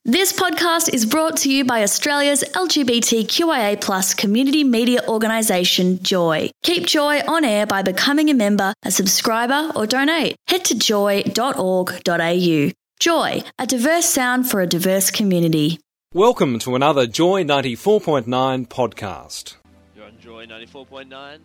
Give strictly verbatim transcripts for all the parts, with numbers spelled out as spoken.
This podcast is brought to you by Australia's L G B T Q I A plus community media organisation, Joy. Keep Joy on air by becoming a member, a subscriber or donate. Head to joy dot org dot a u. Joy, a diverse sound for a diverse community. Welcome to another Joy ninety-four point nine podcast. You're on Joy ninety-four point nine.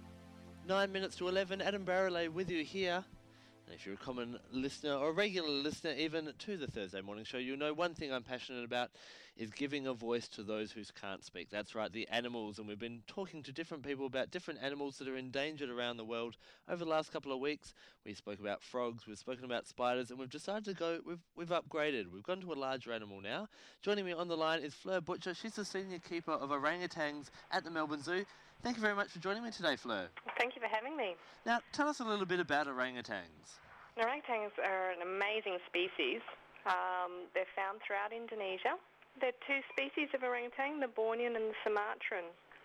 Nine minutes to eleven, Adam Barrelay with you here. And if you're a common listener or a regular listener even to the Thursday morning show, you'll know one thing I'm passionate about is giving a voice to those who can't speak. That's right, the animals. And we've been talking to different people about different animals that are endangered around the world over the last couple of weeks. We spoke about frogs, we've spoken about spiders, and we've decided to go, we've, we've upgraded. We've gone to a larger animal now. Joining me on the line is Fleur Butcher. She's the senior keeper of orangutans at the Melbourne Zoo. Thank you very much for joining me today, Fleur. Thank you for having me. Now, tell us a little bit about orangutans. Orangutans are an amazing species. Um, they're found throughout Indonesia. There are two species of orangutan, the Bornean and the Sumatran.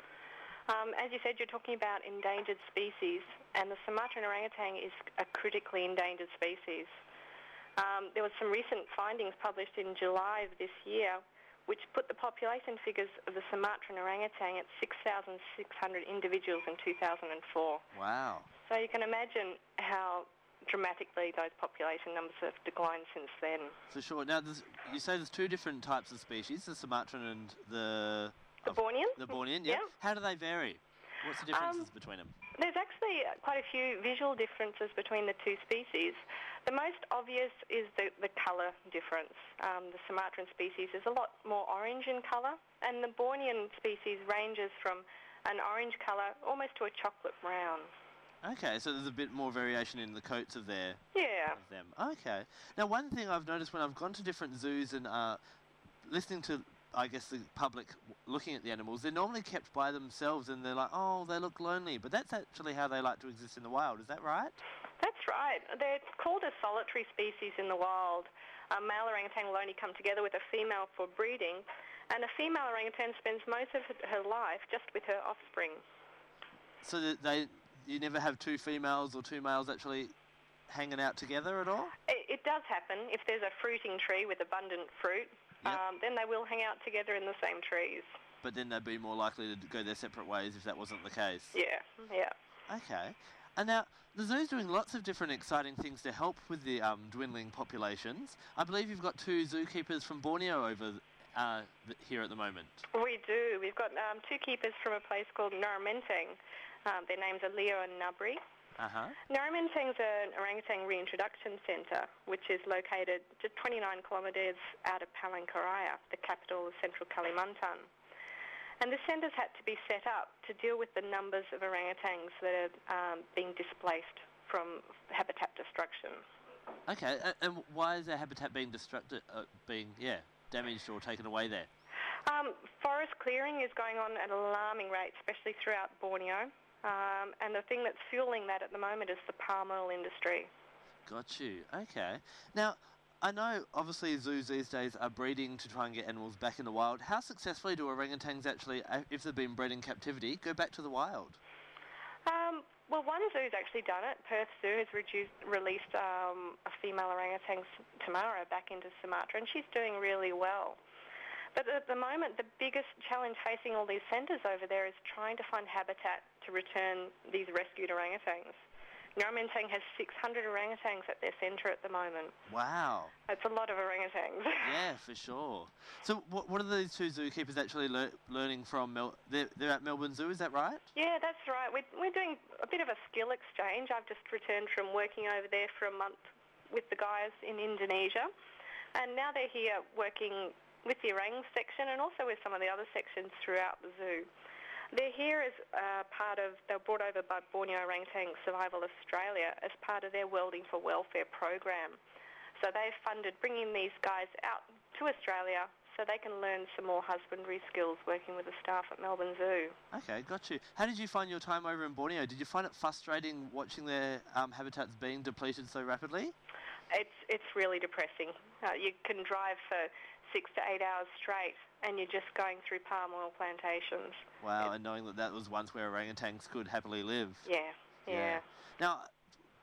Um, as you said, you're talking about endangered species, and the Sumatran orangutan is a critically endangered species. Um, there was some recent findings published in July of this year which put the population figures of the Sumatran orangutan at six thousand six hundred individuals in two thousand four. Wow. So you can imagine how dramatically those population numbers have declined since then. For sure. Now, there's, you say there's two different types of species, the Sumatran and the... The Bornean? The Bornean, yeah. Yeah. How do they vary? What's the differences Um, between them? There's actually quite a few visual differences between the two species. The most obvious is the, the colour difference. Um, the Sumatran species is a lot more orange in colour, and the Bornean species ranges from an orange colour almost to a chocolate brown. Okay, so there's a bit more variation in the coats of their Yeah. of them. Okay. Now, one thing I've noticed when I've gone to different zoos and uh, listening to, I guess, the public looking at the animals, they're normally kept by themselves and they're like, oh, they look lonely. But that's actually how they like to exist in the wild. Is that right? That's right. They're called a solitary species in the wild. A male orangutan will only come together with a female for breeding, and a female orangutan spends most of her life just with her offspring. So that they, you never have two females or two males actually hanging out together at all? It, it does happen. If there's a fruiting tree with abundant fruit, Yep. um, then they will hang out together in the same trees. But then they'd be more likely to go their separate ways if that wasn't the case. Yeah, yeah. Okay. And now, the zoo's doing lots of different exciting things to help with the um, dwindling populations. I believe you've got two zookeepers from Borneo over uh, th- here at the moment. We do. We've got um, two keepers from a place called Naramentang. Um, their names are Leo and Nabri. Uh-huh. Naramentang's an orangutan reintroduction centre, which is located just twenty-nine kilometres out of Palangkaraya, the capital of central Kalimantan. And this centre's had to be set up to deal with the numbers of orangutans that are um, being displaced from habitat destruction. Okay, and, and why is their habitat being destructed, uh, being, yeah, damaged or taken away there? Um, forest clearing is going on at an alarming rate, especially throughout Borneo. Um, and the thing that's fueling that at the moment is the palm oil industry. Got you. Okay. Now, I know obviously zoos these days are breeding to try and get animals back in the wild. How successfully do orangutans actually, if they've been bred in captivity, go back to the wild? Um, well, one zoo's actually done it. Perth Zoo has reduced, released um, a female orangutan, Tamara, back into Sumatra, and she's doing really well. But at the moment, the biggest challenge facing all these centres over there is trying to find habitat to return these rescued orangutans. Naramentang has six hundred orangutans at their centre at the moment. Wow. That's a lot of orangutans. Yeah, for sure. So what, what are these two zookeepers actually lear- learning from? Mel- they're, they're at Melbourne Zoo, is that right? Yeah, that's right. We're, we're doing a bit of a skill exchange. I've just returned from working over there for a month with the guys in Indonesia. And now they're here working with the orang section and also with some of the other sections throughout the zoo. They're here as uh, part of, they were brought over by Borneo Orangutan Survival Australia as part of their Welding for Welfare program. So they've funded bringing these guys out to Australia so they can learn some more husbandry skills working with the staff at Melbourne Zoo. Okay, got you. How did you find your time over in Borneo? Did you find it frustrating watching their um, habitats being depleted so rapidly? It's, it's really depressing. Uh, you can drive for six to eight hours straight and you're just going through palm oil plantations. Wow, and knowing that that was once where orangutans could happily live. Yeah, yeah. Now,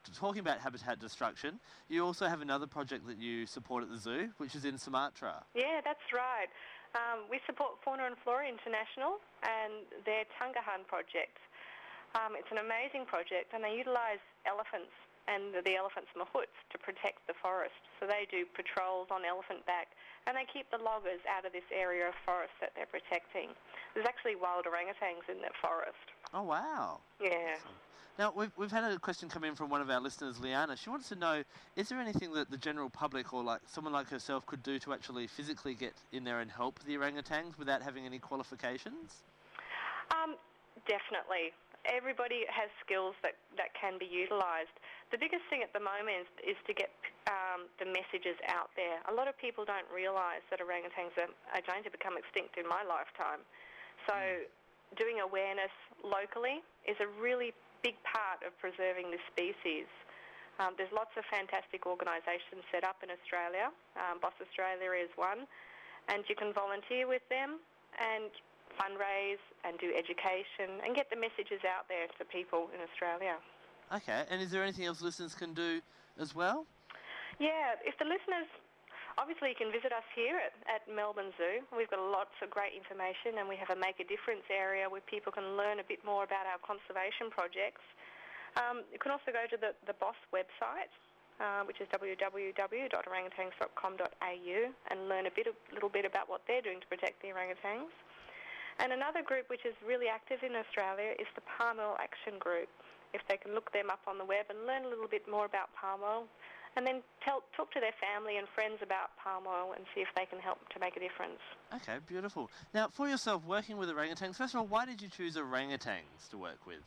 talking about habitat destruction, you also have another project that you support at the zoo, which is in Sumatra. Yeah, that's right. Um, we support Fauna and Flora International and their Tungahan project. Um, it's an amazing project, and they utilise elephants and the elephants' mahouts to protect the forest. So they do patrols on elephant back, and they keep the loggers out of this area of forest that they're protecting. There's actually wild orangutans in that forest. Oh, wow. Yeah. Awesome. Now, we've, we've had a question come in from one of our listeners, Liana. She wants to know, is there anything that the general public or like someone like herself could do to actually physically get in there and help the orangutans without having any qualifications? Um, definitely. Everybody has skills that, that can be utilised. The biggest thing at the moment is, is to get um, the messages out there. A lot of people don't realise that orangutans are, are going to become extinct in my lifetime. So mm. doing awareness locally is a really big part of preserving this species. Um, there's lots of fantastic organisations set up in Australia. Um, Boss Australia is one, and you can volunteer with them and fundraise and do education and get the messages out there to people in Australia. Okay, and is there anything else listeners can do as well? Yeah, if the listeners, obviously you can visit us here at, at Melbourne Zoo. We've got lots of great information, and we have a Make a Difference area where people can learn a bit more about our conservation projects. Um, you can also go to the, the BOSS website, uh, which is w w w dot orangutans dot com dot a u, and learn a bit, a little bit about what they're doing to protect the orangutans. And another group which is really active in Australia is the Palm Oil Action Group. If they can look them up on the web and learn a little bit more about palm oil, and then tell, talk to their family and friends about palm oil and see if they can help to make a difference. Okay, beautiful. Now, for yourself, working with orangutans, first of all, why did you choose orangutans to work with?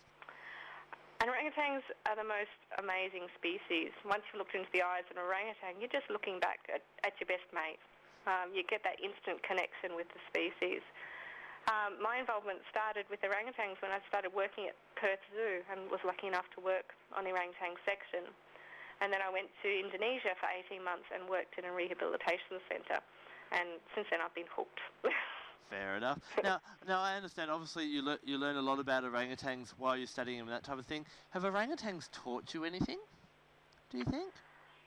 And orangutans are the most amazing species. Once you've looked into the eyes of an orangutan, you're just looking back at, at your best mate. Um, you get that instant connection with the species. Um, my involvement started with orangutans when I started working at Perth Zoo and was lucky enough to work on the orangutan section. And then I went to Indonesia for eighteen months and worked in a rehabilitation centre. And since then I've been hooked. Fair enough. Now, now I understand, obviously, you, le- you learn a lot about orangutans while you're studying them and that type of thing. Have orangutans taught you anything, do you think?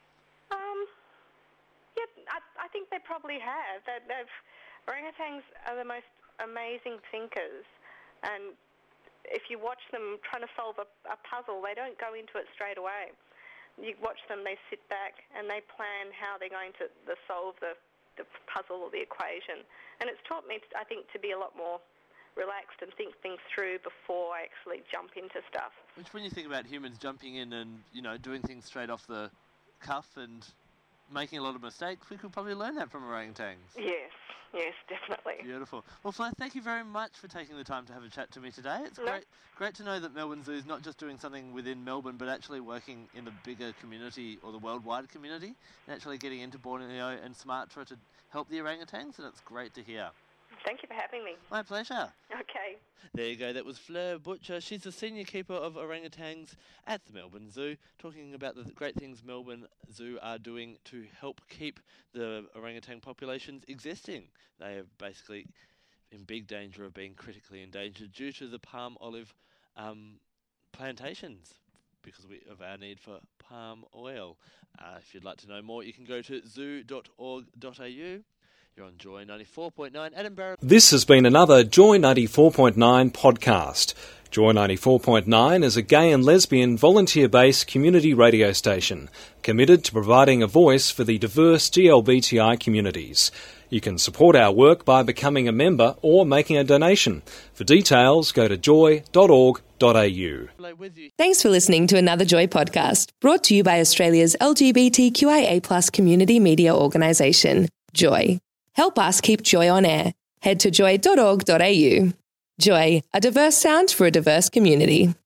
Um, yeah, I, I think they probably have. They, they've, orangutans are the most amazing thinkers, and if you watch them trying to solve a, a puzzle, they don't go into it straight away. You watch them, they sit back and they plan how they're going to the solve the, the puzzle or the equation. And it's taught me, I think, to be a lot more relaxed and think things through before I actually jump into stuff. Which, when you think about humans jumping in and, you know, doing things straight off the cuff and making a lot of mistakes, we could probably learn that from orangutans. Yes, yes, definitely. Beautiful. Well, Flo, thank you very much for taking the time to have a chat to me today. It's no. great great to know that Melbourne Zoo is not just doing something within Melbourne, but actually working in the bigger community or the worldwide community, and actually getting into Borneo and Sumatra to help the orangutans, and it's great to hear. Thank you for having me. My pleasure. Okay. There you go. That was Fleur Butcher. She's the senior keeper of orangutans at the Melbourne Zoo, talking about the great things Melbourne Zoo are doing to help keep the orangutan populations existing. They are basically in big danger of being critically endangered due to the palm olive um, plantations because we, of our need for palm oil. Uh, if you'd like to know more, you can go to zoo dot org dot a u. You're on Joy ninety-four point nine Edinburgh. This has been another Joy ninety-four point nine podcast. Joy ninety-four point nine is a gay and lesbian volunteer-based community radio station committed to providing a voice for the diverse G L B T I communities. You can support our work by becoming a member or making a donation. For details, go to joy dot org dot a u. Thanks for listening to another Joy podcast, brought to you by Australia's L G B T Q I A plus community media organisation, Joy. Help us keep Joy on air. Head to joy dot org dot a u. Joy, a diverse sound for a diverse community.